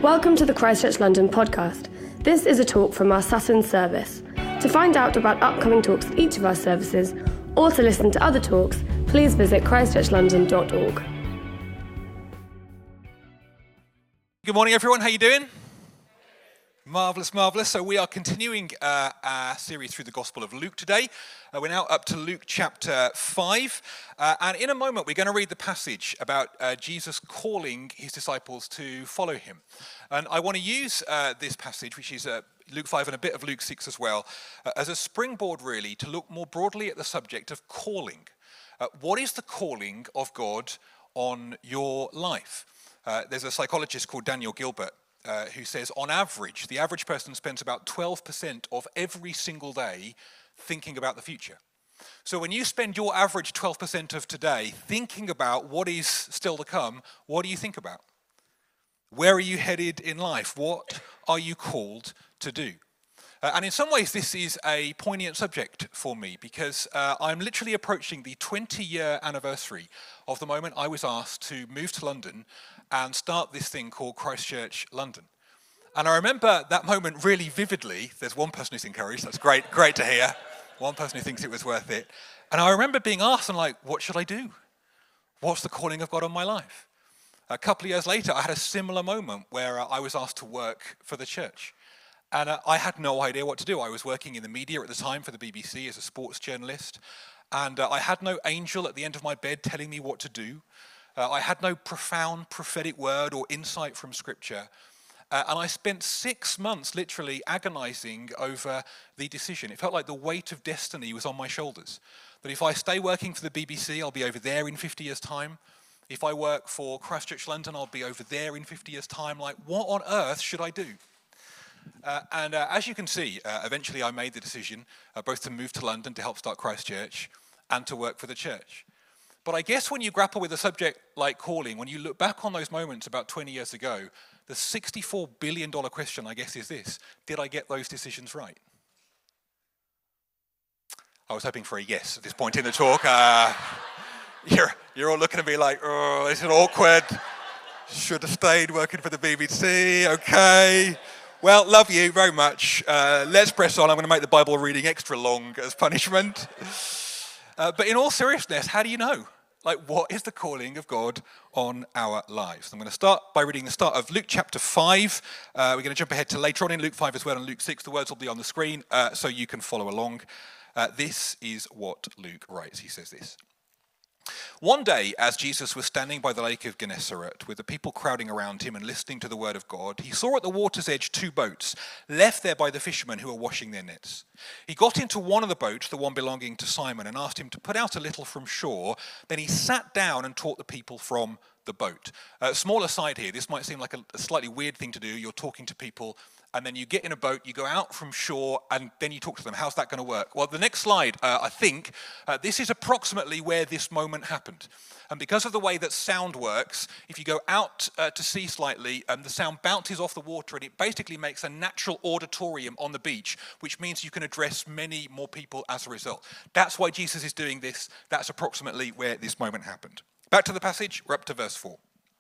Welcome to the Christchurch London podcast. This is a talk from our Sutton service. To find out about upcoming talks at each of our services, or to listen to other talks, please visit christchurchlondon.org. Good morning, everyone. How are you doing? Marvellous, marvellous. So we are continuing our series through the Gospel of Luke today. We're now up to Luke chapter 5. And in a moment, we're going to read the passage about Jesus calling his disciples to follow him. And I want to use this passage, which is Luke 5 and a bit of Luke 6 as well, as a springboard really to look more broadly at the subject of calling. What is the calling of God on your life? There's a psychologist called Daniel Gilbert who says, on average, the average person spends about 12% of every single day thinking about the future. So when you spend your average 12% of today thinking about what is still to come, what do you think about? Where are you headed in life? What are you called to do? And in some ways, this is a poignant subject for me because I'm literally approaching the 20-year anniversary of the moment I was asked to move to London and start this thing called Christchurch London. And I remember that moment really vividly. There's one person who's encouraged. That's great to hear. One person who thinks it was worth it. And I remember being asked, and like, what should I do? What's the calling of God on my life? A couple of years later, I had a similar moment where I was asked to work for the church. And I had no idea what to do. I was working in the media at the time for the BBC as a sports journalist. And I had no angel at the end of my bed telling me what to do. I had no profound prophetic word or insight from Scripture. And I spent 6 months literally agonizing over the decision. It felt like the weight of destiny was on my shoulders. That if I stay working for the BBC, I'll be over there in 50 years' time. If I work for Christchurch London, I'll be over there in 50 years' time. Like, what on earth should I do? And as you can see, eventually I made the decision both to move to London to help start Christchurch and to work for the church. But I guess when you grapple with a subject like calling, when you look back on those moments about 20 years ago, the $64 billion question, I guess, is this: did I get those decisions right? I was hoping for a yes at this point in the talk. You're all looking at me like, oh, this is awkward. Should have stayed working for the BBC, okay. Well, love you very much. Let's press on. I'm going to make the Bible reading extra long as punishment. But in all seriousness, how do you know? Like, what is the calling of God on our lives? I'm going to start by reading the start of Luke chapter 5. We're going to jump ahead to later on in Luke 5 as well and Luke 6. The words will be on the screen so you can follow along. This is what Luke writes. He says this. One day, as Jesus was standing by the lake of Gennesaret, with the people crowding around him and listening to the word of God, he saw at the water's edge 2 boats, left there by the fishermen who were washing their nets. He got into one of the boats, the one belonging to Simon, and asked him to put out a little from shore. Then he sat down and taught the people from the boat. Small aside here, this might seem like a slightly weird thing to do. You're talking to people, and then you get in a boat, you go out from shore, and then you talk to them. How's that going to work? Well, the next slide, I think, this is approximately where this moment happened. And because of the way that sound works, if you go out to sea slightly, the sound bounces off the water, and it basically makes a natural auditorium on the beach, which means you can address many more people as a result. That's why Jesus is doing this. That's approximately where this moment happened. Back to the passage, we're up to verse 4.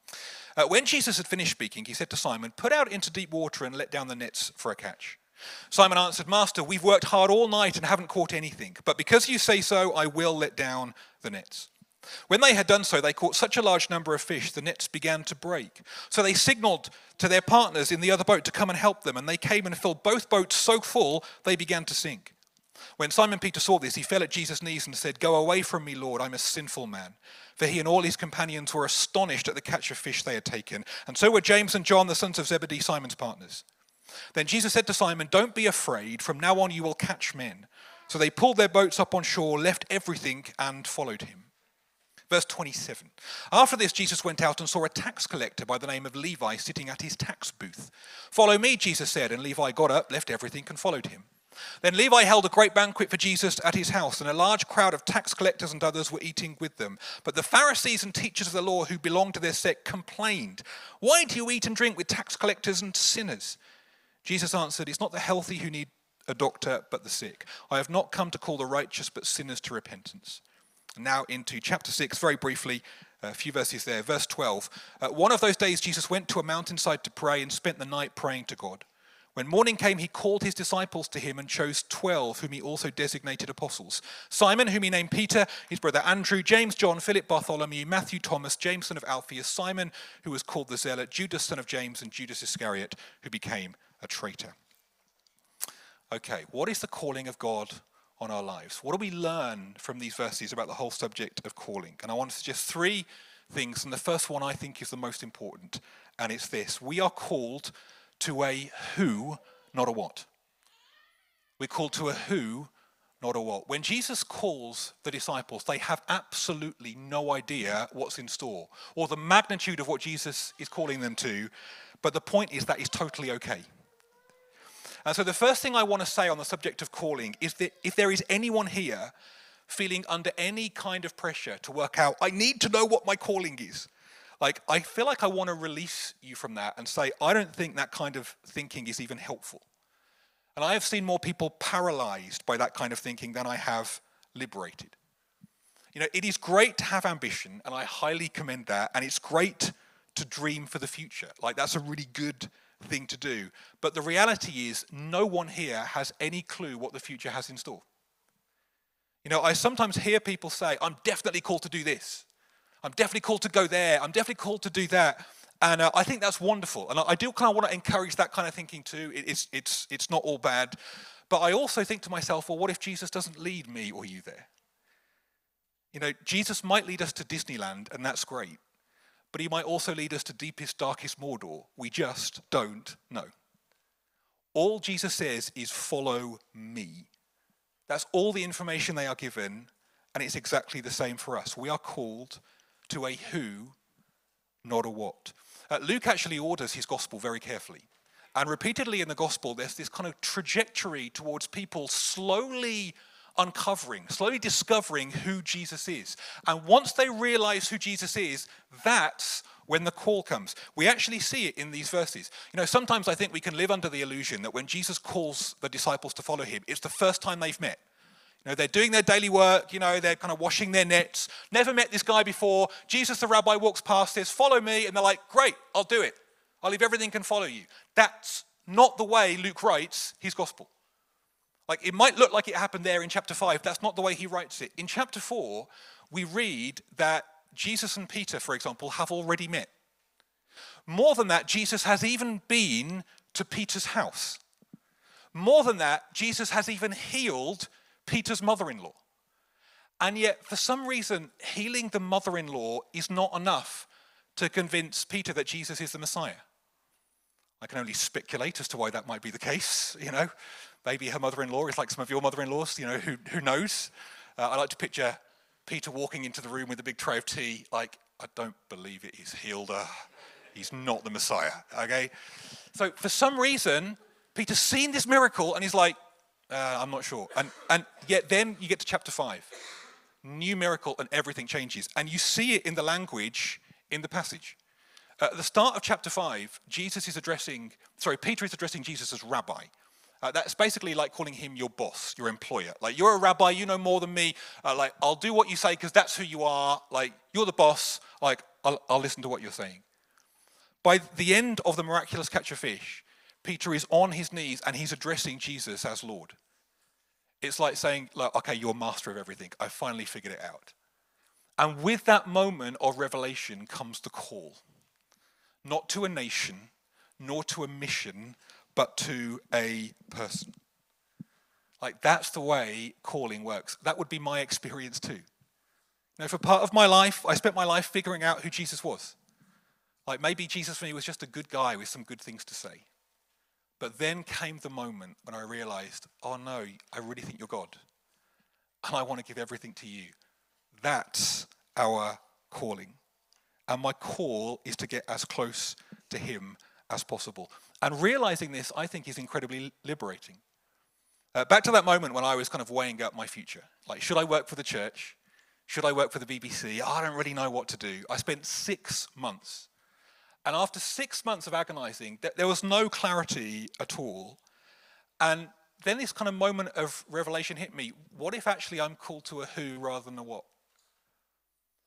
When Jesus had finished speaking, he said to Simon, "Put out into deep water and let down the nets for a catch." Simon answered, "Master, we've worked hard all night and haven't caught anything, but because you say so, I will let down the nets." When they had done so, they caught such a large number of fish, the nets began to break. So they signaled to their partners in the other boat to come and help them, and they came and filled both boats so full they began to sink. When Simon Peter saw this, he fell at Jesus' knees and said, "Go away from me, Lord, I'm a sinful man." For he and all his companions were astonished at the catch of fish they had taken, and so were James and John, the sons of Zebedee, Simon's partners. Then Jesus said to Simon, "Don't be afraid, from now on you will catch men." So they pulled their boats up on shore, left everything, and followed him. Verse 27. After this, Jesus went out and saw a tax collector by the name of Levi sitting at his tax booth. "Follow me," Jesus said, and Levi got up, left everything, and followed him. Then Levi held a great banquet for Jesus at his house, and a large crowd of tax collectors and others were eating with them. But the Pharisees and teachers of the law who belonged to their sect complained, "Why do you eat and drink with tax collectors and sinners?" Jesus answered, "It's not the healthy who need a doctor, but the sick. I have not come to call the righteous, but sinners to repentance." And now into chapter 6, very briefly, A few verses there. Verse 12. One of those days Jesus went to a mountainside to pray and spent the night praying to God. When morning came, he called his disciples to him and chose 12, whom he also designated apostles. Simon, whom he named Peter, his brother Andrew, James, John, Philip, Bartholomew, Matthew, Thomas, James, son of Alphaeus, Simon, who was called the Zealot, Judas, son of James, and Judas Iscariot, who became a traitor. Okay, what is the calling of God on our lives? What do we learn from these verses about the whole subject of calling? And I want to suggest three things, and the first one I think is the most important, and it's this. We are called to a who, not a what. We're called to a who, not a what. When Jesus calls the disciples, they have absolutely no idea what's in store or the magnitude of what Jesus is calling them to, but the point is that is totally okay. And so the first thing I want to say on the subject of calling is that if there is anyone here feeling under any kind of pressure to work out, I need to know what my calling is, I feel like I want to release you from that and say, I don't think that kind of thinking is even helpful. And I have seen more people paralyzed by that kind of thinking than I have liberated. It is great to have ambition, and I highly commend that, and it's great to dream for the future. That's a really good thing to do. But the reality is, no one here has any clue what the future has in store. I sometimes hear people say, I'm definitely called to do this. I'm definitely called to go there. I'm definitely called to do that. And I think that's wonderful. And I do kind of want to encourage that kind of thinking too. It's not all bad. But I also think to myself, well, what if Jesus doesn't lead me or you there? Jesus might lead us to Disneyland, and that's great. But he might also lead us to deepest, darkest Mordor. We just don't know. All Jesus says is follow me. That's all the information they are given, and it's exactly the same for us. We are called to a who, not a what. Luke actually orders his gospel very carefully. And repeatedly in the gospel, there's this kind of trajectory towards people slowly uncovering, slowly discovering who Jesus is. And once they realize who Jesus is, that's when the call comes. We actually see it in these verses. Sometimes I think we can live under the illusion that when Jesus calls the disciples to follow him, it's the first time they've met. They're doing their daily work, they're kind of washing their nets, never met this guy before. Jesus, the rabbi, walks past, says, follow me, and they're like, great, I'll do it. I'll leave everything and follow you. That's not the way Luke writes his gospel. It might look like it happened there in chapter 5. That's not the way he writes it. In chapter 4, we read that Jesus and Peter, for example, have already met. More than that, Jesus has even been to Peter's house. More than that, Jesus has even healed Peter's mother-in-law. And yet, for some reason, healing the mother-in-law is not enough to convince Peter that Jesus is the Messiah. I can only speculate as to why that might be the case, Maybe her mother-in-law is like some of your mother-in-laws, who knows? I like to picture Peter walking into the room with a big tray of tea, I don't believe it, he's healed her. He's not the Messiah, okay? So for some reason, Peter's seen this miracle and he's like, I'm not sure. And yet then you get to chapter 5. New miracle and everything changes. And you see it in the language in the passage. At the start of chapter 5, Peter is addressing Jesus as rabbi. That's basically like calling him your boss, your employer. You're a rabbi, you know more than me. I'll do what you say because that's who you are. You're the boss. I'll listen to what you're saying. By the end of the miraculous catch of fish, Peter is on his knees and he's addressing Jesus as Lord. It's like saying, look, okay, you're master of everything. I finally figured it out. And with that moment of revelation comes the call. Not to a nation, nor to a mission, but to a person. That's the way calling works. That would be my experience too. For part of my life, I spent my life figuring out who Jesus was. Maybe Jesus for me was just a good guy with some good things to say. But then came the moment when I realized, oh no, I really think you're God. And I want to give everything to you. That's our calling. And my call is to get as close to him as possible. And realizing this, I think, is incredibly liberating. Back to that moment when I was kind of weighing up my future. Should I work for the church? Should I work for the BBC? I don't really know what to do. I spent 6 months. And after 6 months of agonizing, there was no clarity at all. And then this kind of moment of revelation hit me. What if actually I'm called to a who rather than a what?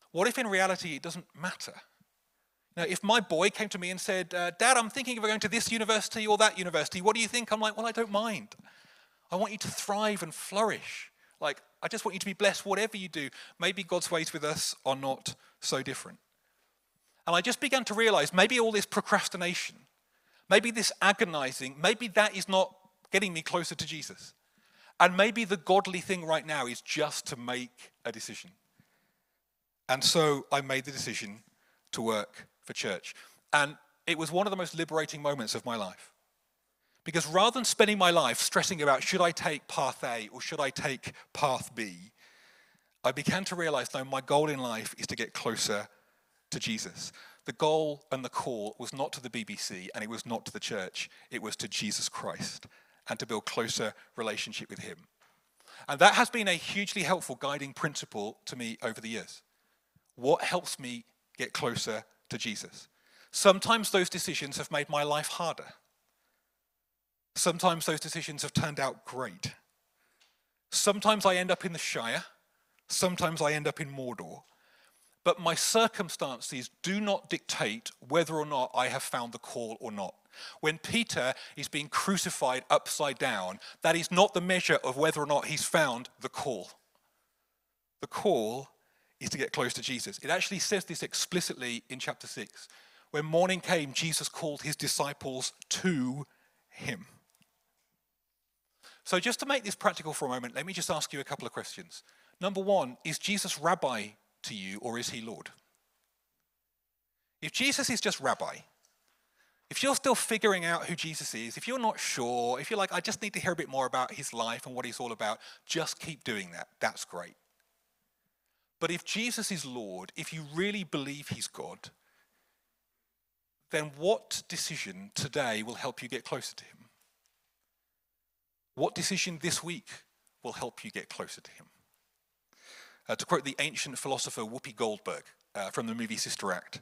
What if in reality it doesn't matter? Now, if my boy came to me and said, Dad, I'm thinking of going to this university or that university, what do you think? I'm like, well, I don't mind. I want you to thrive and flourish. Like, I just want you to be blessed whatever you do. Maybe God's ways with us are not so different. And I just began to realize maybe all this procrastination, maybe this agonizing, maybe that is not getting me closer to Jesus. And maybe the godly thing right now is just to make a decision. And so I made the decision to work for church. And it was one of the most liberating moments of my life. Because rather than spending my life stressing about should I take path A or should I take path B, I began to realize, no, my goal in life is to get closer to Jesus. The goal and the call was not to the BBC and it was not to the church. It was to Jesus Christ and to build closer relationship with him. And that has been a hugely helpful guiding principle to me over the years. What helps me get closer to Jesus? Sometimes those decisions have made my life harder. Sometimes those decisions have turned out great. Sometimes I end up in the Shire. Sometimes I end up in Mordor. But my circumstances do not dictate whether or not I have found the call or not. When Peter is being crucified upside down, that is not the measure of whether or not he's found the call. The call is to get close to Jesus. It actually says this explicitly in chapter 6. When morning came, Jesus called his disciples to him. So just to make this practical for a moment, let me just ask you a couple of questions. Number one, is Jesus rabbi to you or is he Lord? If Jesus is just rabbi, if you're still figuring out who Jesus is, if you're not sure, if you're like, I just need to hear a bit more about his life and what he's all about, just keep doing that. That's great. But if Jesus is Lord, if you really believe he's God, then what decision today will help you get closer to him? What decision this week will help you get closer to him? To quote the ancient philosopher Whoopi Goldberg from the movie Sister Act,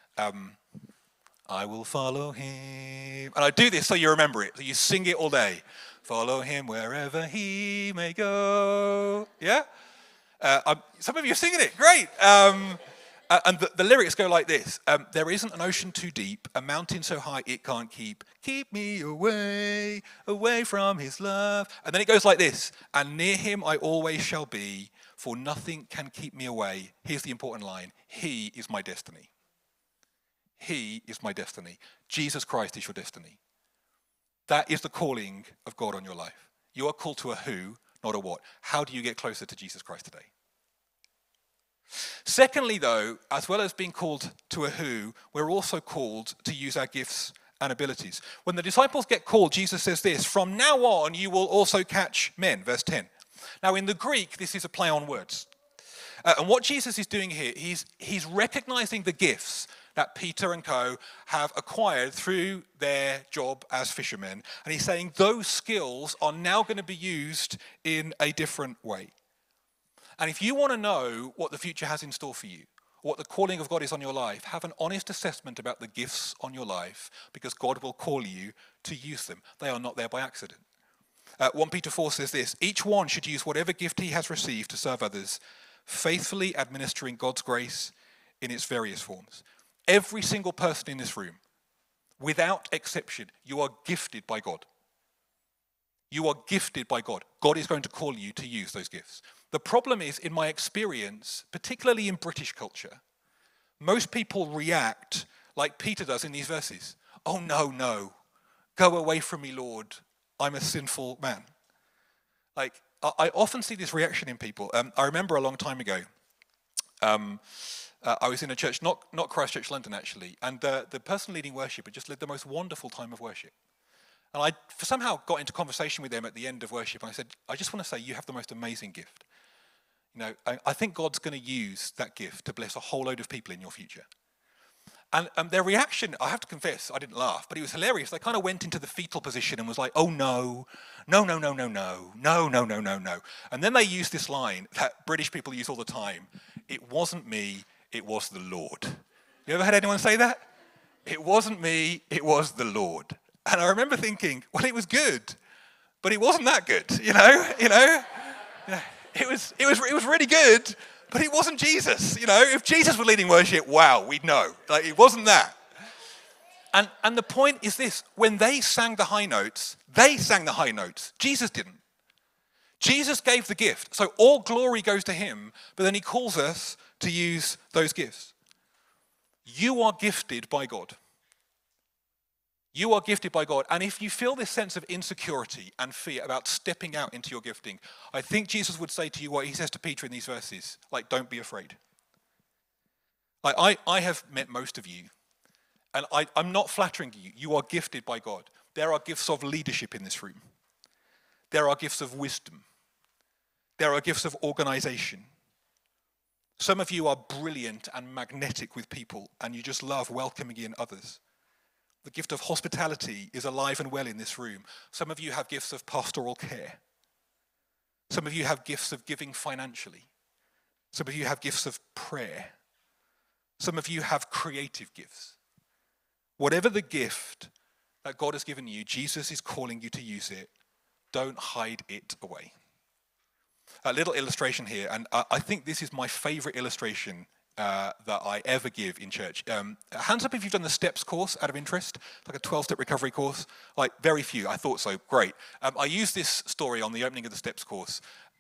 I will follow him. And I do this so you remember it, so you sing it all day. Follow him wherever he may go. Yeah? Some of you are singing it, great. And the lyrics go like this. There isn't an ocean too deep, a mountain so high it can't keep me away, away from his love. And then it goes like this. And near him I always shall be, for nothing can keep me away. Here's the important line. He is my destiny. He is my destiny. Jesus Christ is your destiny. That is the calling of God on your life. You are called to a who, not a what. How do you get closer to Jesus Christ today? Secondly, though, as well as being called to a who, we're also called to use our gifts and abilities. When the disciples get called, Jesus says this, from now on you will also catch men, verse 10. Now in the Greek, this is a play on words. And what Jesus is doing here, he's recognizing the gifts that Peter and co have acquired through their job as fishermen. And he's saying those skills are now going to be used in a different way. And if you want to know what the future has in store for you, what the calling of God is on your life, have an honest assessment about the gifts on your life, because God will call you to use them. They are not there by accident. 1 Peter 4 says this, each one should use whatever gift he has received to serve others, faithfully administering God's grace in its various forms. Every single person in this room, without exception, you are gifted by God. You are gifted by God. God is going to call you to use those gifts. The problem is, in my experience, particularly in British culture, most people react like Peter does in these verses. Oh, no, go away from me, Lord. I'm a sinful man. Like, I often see this reaction in people. I remember a long time ago, I was in a church, not Christ Church London actually, and the person leading worship had just led the most wonderful time of worship. And I somehow got into conversation with them at the end of worship, and I said, I just want to say you have the most amazing gift. You know, I think God's going to use that gift to bless a whole load of people in your future. And their reaction, I have to confess, I didn't laugh, but it was hilarious. They kind of went into the fetal position and was like, oh no. And then they used this line that British people use all the time. It wasn't me, it was the Lord. You ever had anyone say that? It wasn't me, it was the Lord. And I remember thinking, well, it was good, but it wasn't that good, you know. It was really good, But it wasn't Jesus, you know. If Jesus were leading worship, wow, we'd know. Like, it wasn't that. And the point is this: when they sang the high notes, Jesus didn't. Jesus gave the gift. So all glory goes to him, but then he calls us to use those gifts. You are gifted by God. You are gifted by God. And if you feel this sense of insecurity and fear about stepping out into your gifting, I think Jesus would say to you what he says to Peter in these verses, like, don't be afraid. Like, I have met most of you, and I'm not flattering you. You are gifted by God. There are gifts of leadership in this room. There are gifts of wisdom. There are gifts of organization. Some of you are brilliant and magnetic with people, and you just love welcoming in others. The gift of hospitality is alive and well in this room. Some of you have gifts of pastoral care. Some of you have gifts of giving financially. Some of you have gifts of prayer. Some of you have creative gifts. Whatever the gift that God has given you, Jesus is calling you to use it. Don't hide it away. A little illustration here, and I think this is my favorite illustration that I ever give in church. Hands up if you've done the STEPS course out of interest, like a 12-step recovery course. Like, very few. I thought so. Great. I used this story on the opening of the STEPS course.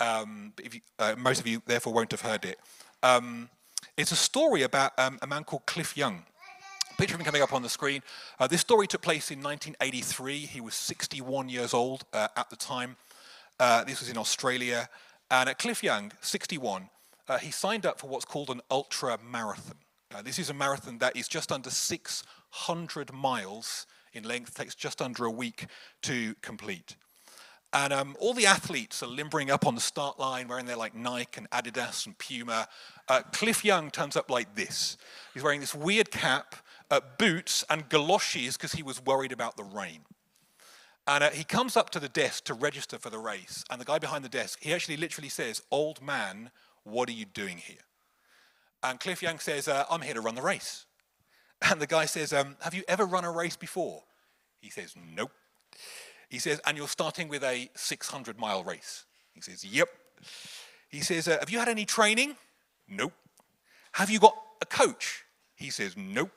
Most of you, therefore, won't have heard it. It's a story about a man called Cliff Young. Picture of him coming up on the screen. This story took place in 1983. He was 61 years old at the time. This was in Australia. And at Cliff Young, 61, he signed up for what's called an ultra marathon. This is a marathon that is just under 600 miles in length. It takes just under a week to complete. And all the athletes are limbering up on the start line, wearing their like Nike and Adidas and Puma. Cliff Young turns up like this. He's wearing this weird cap, boots and galoshes because he was worried about the rain. And he comes up to the desk to register for the race. And the guy behind the desk, he actually literally says, "Old man, what are you doing here?" And Cliff Young says, "I'm here to run the race." And the guy says, "Have you ever run a race before?" He says, "Nope." He says, "And you're starting with a 600-mile race?" He says, "Yep." He says, "Have you had any training?" "Nope." "Have you got a coach?" He says, "Nope."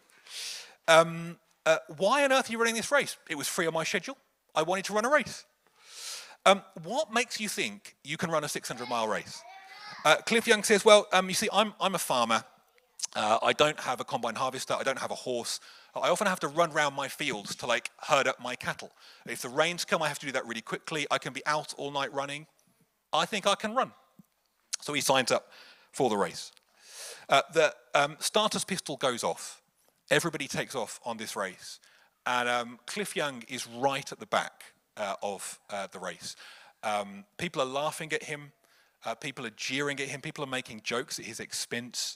"Why on earth are you running this race?" "It was free on my schedule. I wanted to run a race." "What makes you think you can run a 600-mile race?" Cliff Young says, "Well, you see, I'm a farmer. I don't have a combine harvester. I don't have a horse. I often have to run around my fields to like herd up my cattle. If the rains come, I have to do that really quickly. I can be out all night running. I think I can run." So he signs up for the race. The starter's pistol goes off. Everybody takes off on this race. And Cliff Young is right at the back of the race. People are laughing at him. People are jeering at him. People are making jokes at his expense.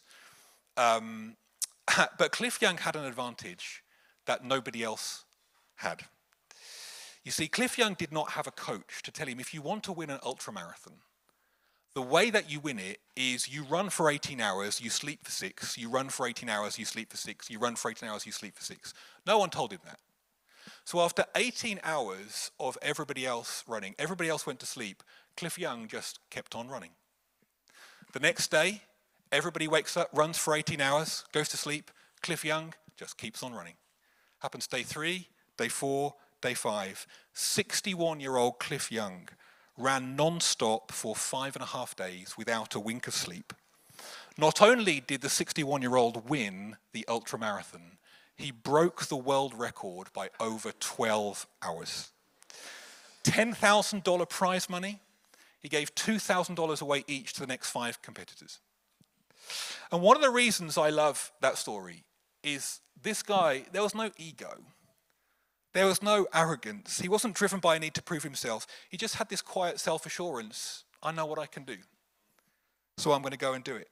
But Cliff Young had an advantage that nobody else had. You see, Cliff Young did not have a coach to tell him, if you want to win an ultramarathon, the way that you win it is you run for 18 hours, you sleep for 6, you run for 18 hours, you sleep for 6, you run for 18 hours, you sleep for 6. No one told him that. So after 18 hours of everybody else running, everybody else went to sleep, Cliff Young just kept on running. The next day, everybody wakes up, runs for 18 hours, goes to sleep, Cliff Young just keeps on running. Happens day 3, day 4, day 5. 61-year-old Cliff Young ran non-stop for 5.5 days without a wink of sleep. Not only did the 61-year-old win the ultramarathon, he broke the world record by over 12 hours. $10,000 prize money. He gave $2,000 away each to the next 5 competitors. And one of the reasons I love that story is this guy, there was no ego. There was no arrogance. He wasn't driven by a need to prove himself. He just had this quiet self-assurance. I know what I can do, so I'm going to go and do it.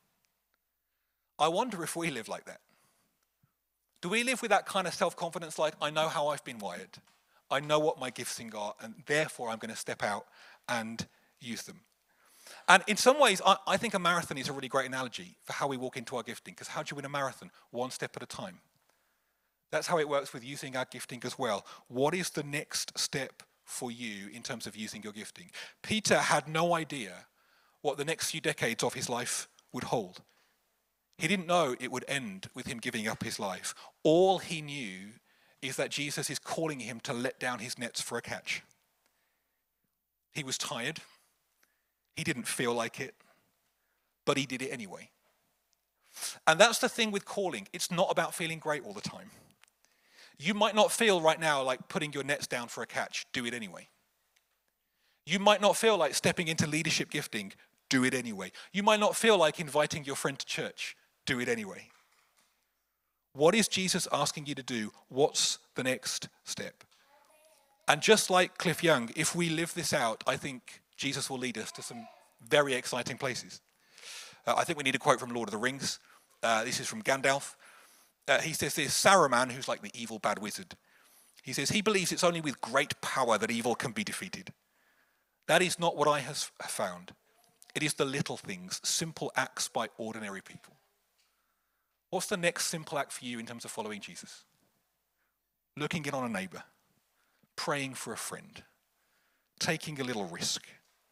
I wonder if we live like that. Do we live with that kind of self-confidence, like, I know how I've been wired. I know what my gifting are, and therefore I'm going to step out and use them. And in some ways, I think a marathon is a really great analogy for how we walk into our gifting, because how do you win a marathon? One step at a time. That's how it works with using our gifting as well. What is the next step for you in terms of using your gifting? Peter had no idea what the next few decades of his life would hold. He didn't know it would end with him giving up his life. All he knew is that Jesus is calling him to let down his nets for a catch. He was tired. He didn't feel like it, but he did it anyway. And that's the thing with calling. It's not about feeling great all the time. You might not feel right now like putting your nets down for a catch. Do it anyway. You might not feel like stepping into leadership gifting. Do it anyway. You might not feel like inviting your friend to church. Do it anyway. What is Jesus asking you to do? What's the next step? And just like Cliff Young, if we live this out, I think Jesus will lead us to some very exciting places. I think we need a quote from Lord of the Rings. This is from Gandalf. He says this, Saruman, who's like the evil bad wizard, he says, he believes it's only with great power that evil can be defeated. That is not what I have found. It is the little things, simple acts by ordinary people. What's the next simple act for you in terms of following Jesus? Looking in on a neighbor, praying for a friend, taking a little risk.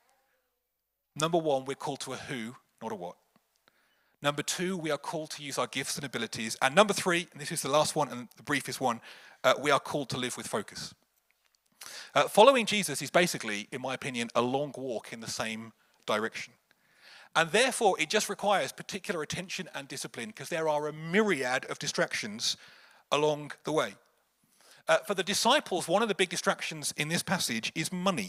Number one, we're called to a who, not a what. Number two, we are called to use our gifts and abilities. And number three, and this is the last one and the briefest one, we are called to live with focus. Following Jesus is basically, in my opinion, a long walk in the same direction. And therefore, it just requires particular attention and discipline because there are a myriad of distractions along the way. For the disciples, one of the big distractions in this passage is money.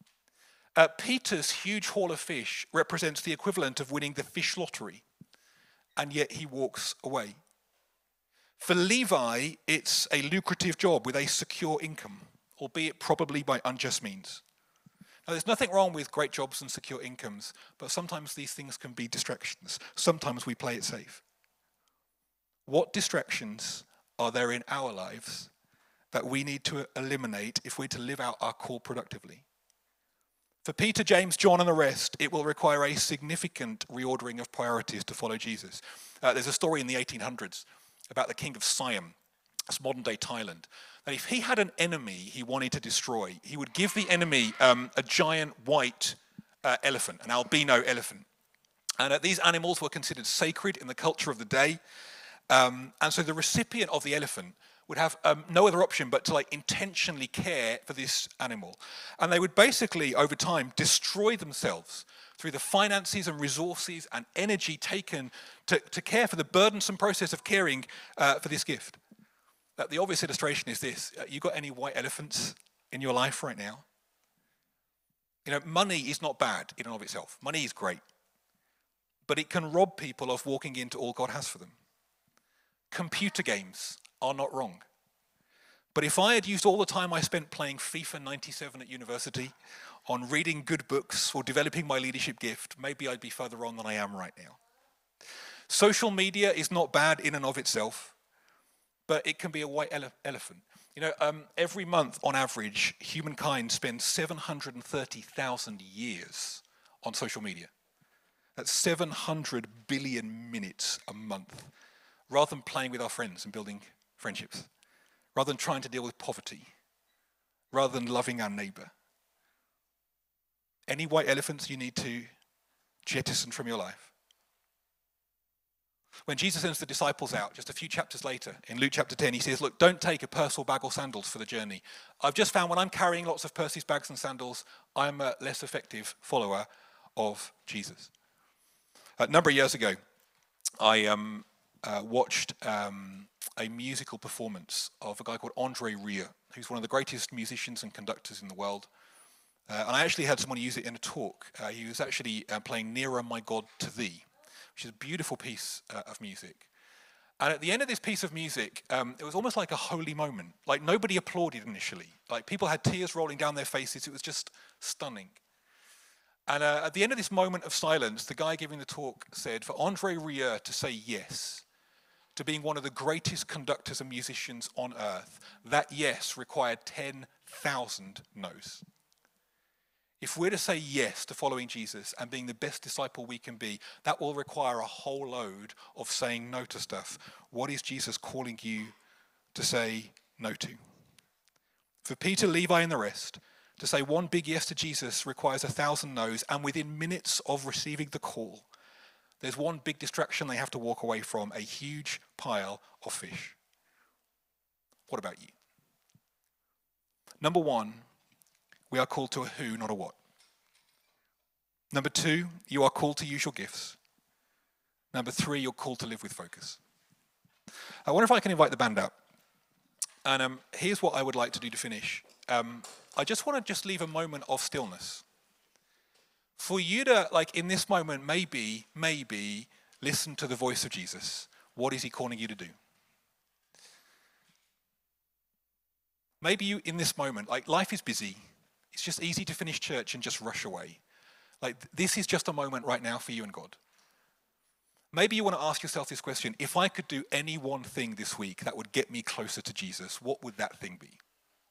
Peter's huge haul of fish represents the equivalent of winning the fish lottery, and yet he walks away. For Levi, it's a lucrative job with a secure income, albeit probably by unjust means. Now, there's nothing wrong with great jobs and secure incomes, but sometimes these things can be distractions. Sometimes we play it safe. What distractions are there in our lives that we need to eliminate if we're to live out our call productively? For Peter, James, John, and the rest, it will require a significant reordering of priorities to follow Jesus. There's a story in the 1800s about the king of Siam, it's modern-day Thailand, that if he had an enemy he wanted to destroy, he would give the enemy a giant white elephant, an albino elephant. And these animals were considered sacred in the culture of the day. And so the recipient of the elephant would have no other option but to intentionally care for this animal. And they would basically, over time, destroy themselves through the finances and resources and energy taken to care for the burdensome process of caring for this gift. The obvious illustration is this. You got any white elephants in your life right now? You know, money is not bad in and of itself. Money is great. But it can rob people of walking into all God has for them. Computer games are not wrong. But if I had used all the time I spent playing FIFA 97 at university on reading good books or developing my leadership gift, maybe I'd be further on than I am right now. Social media is not bad in and of itself, but it can be a white elephant. You know, every month on average, humankind spends 730,000 years on social media. That's 700 billion minutes a month, rather than playing with our friends and building friendships, rather than trying to deal with poverty, rather than loving our neighbor. Any white elephants you need to jettison from your life? When Jesus sends the disciples out, just a few chapters later, in Luke chapter 10, he says, look, don't take a purse or bag or sandals for the journey. I've just found when I'm carrying lots of purses, bags, and sandals, I'm a less effective follower of Jesus. A number of years ago, I watched a musical performance of a guy called Andre Rieu, who's one of the greatest musicians and conductors in the world. And I actually had someone use it in a talk. He was actually playing Nearer, My God, to Thee, which is a beautiful piece of music. And at the end of this piece of music, it was almost like a holy moment. Like nobody applauded initially. Like people had tears rolling down their faces. It was just stunning. And at the end of this moment of silence, the guy giving the talk said, for Andre Rieu to say yes to being one of the greatest conductors and musicians on earth, that yes required 10,000 no's. If we're to say yes to following Jesus and being the best disciple we can be, that will require a whole load of saying no to stuff. What is Jesus calling you to say no to? For Peter, Levi, and the rest, to say one big yes to Jesus requires 1,000 no's, and within minutes of receiving the call, There's one big distraction they have to walk away from, a huge pile of fish. What about you? Number one, we are called to a who, not a what. Number two, you are called to use your gifts. Number three, you're called to live with focus. I wonder if I can invite the band up. And here's what I would like to do to finish. I just want to leave a moment of stillness. For you to, in this moment, maybe listen to the voice of Jesus. What is he calling you to do? Maybe you, in this moment, life is busy. It's just easy to finish church and just rush away. This is just a moment right now for you and God. Maybe you want to ask yourself this question: if I could do any one thing this week that would get me closer to Jesus, what would that thing be?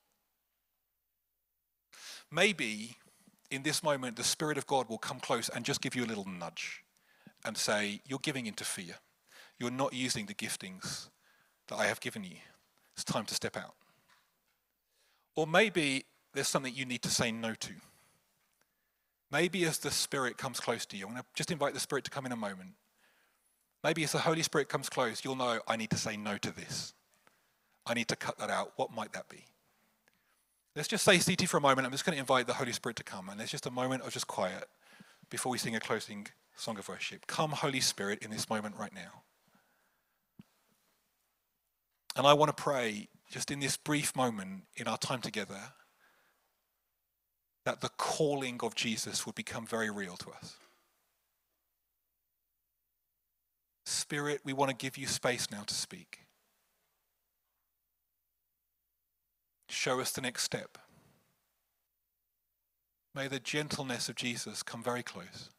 Maybe in this moment, the Spirit of God will come close and just give you a little nudge and say, you're giving into fear. You're not using the giftings that I have given you. It's time to step out. Or maybe there's something you need to say no to. Maybe as the Spirit comes close to you, I'm going to just invite the Spirit to come in a moment. Maybe as the Holy Spirit comes close, you'll know, I need to say no to this. I need to cut that out. What might that be? Let's just stay seated for a moment. I'm just going to invite the Holy Spirit to come. And there's just a moment of just quiet before we sing a closing song of worship. Come, Holy Spirit, in this moment right now. And I want to pray, just in this brief moment in our time together, that the calling of Jesus would become very real to us. Spirit, we want to give you space now to speak. Show us the next step. May the gentleness of Jesus come very close.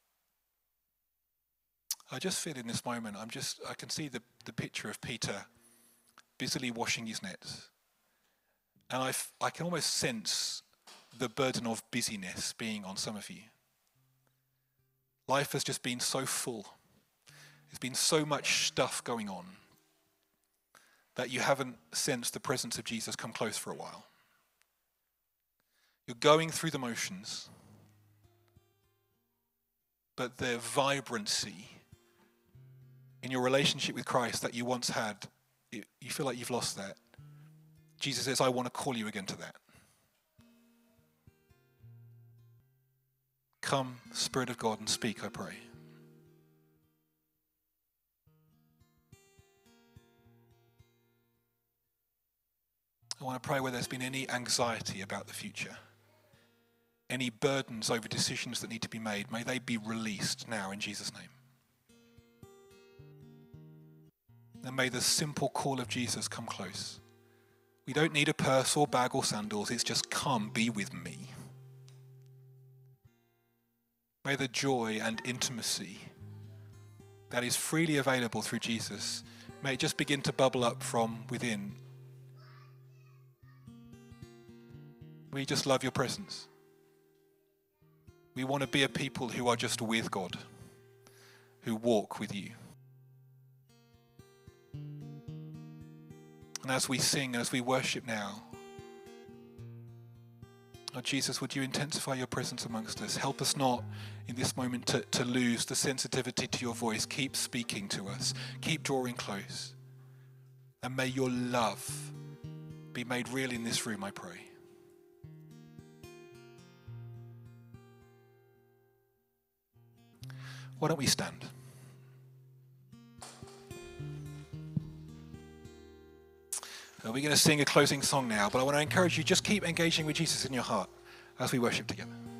I just feel in this moment, I can see the picture of Peter busily washing his nets. And I can almost sense the burden of busyness being on some of you. Life has just been so full. There's been so much stuff going on that you haven't sensed the presence of Jesus come close for a while. You're going through the motions, but the vibrancy in your relationship with Christ that you once had, you feel like you've lost that. Jesus says, I want to call you again to that. Come, Spirit of God, and speak, I pray. I want to pray where there's been any anxiety about the future, any burdens over decisions that need to be made, may they be released now in Jesus' name. And may the simple call of Jesus come close. We don't need a purse or bag or sandals, it's just come, be with me. May the joy and intimacy that is freely available through Jesus, may it just begin to bubble up from within. We just love your presence. We want to be a people who are just with God, who walk with you. And as we sing, as we worship now, oh Jesus, would you intensify your presence amongst us? Help us not in this moment to lose the sensitivity to your voice. Keep speaking to us. Keep drawing close. And may your love be made real in this room, I pray. Why don't we stand? We're going to sing a closing song now, but I want to encourage you, just keep engaging with Jesus in your heart as we worship together.